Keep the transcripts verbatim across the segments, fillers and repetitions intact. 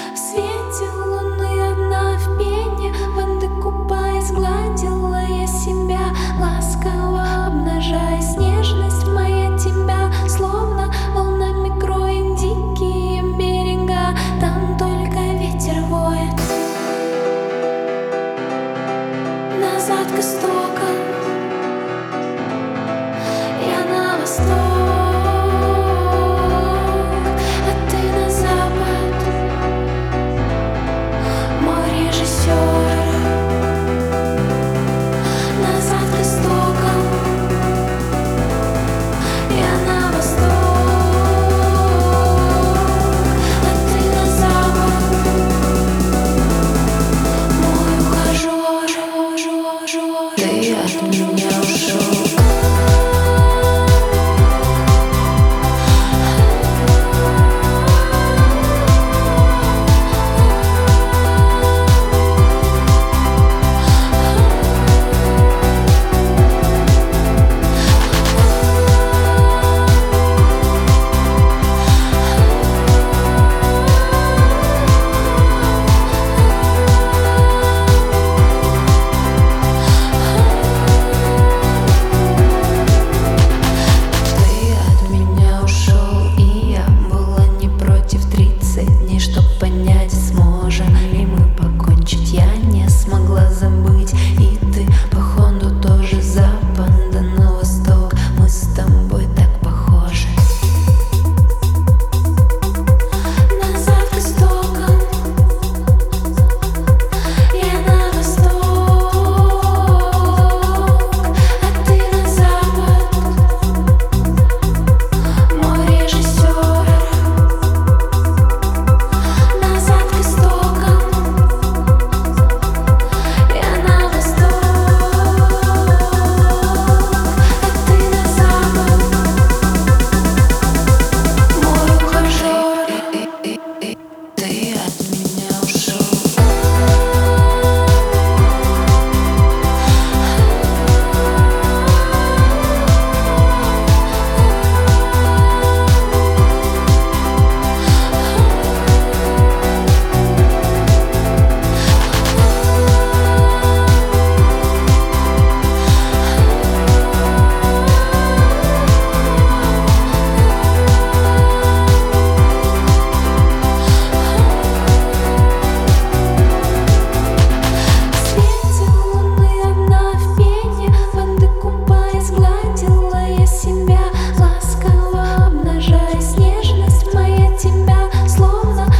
В свете луны одна в пене воды купаясь, гладила я себя, ласково обнажая нежность моя тебя, словно волнами кроет дикие берега. Там только ветер воет назад к истокам, я на восток.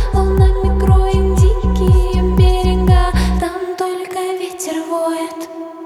Ветер воет.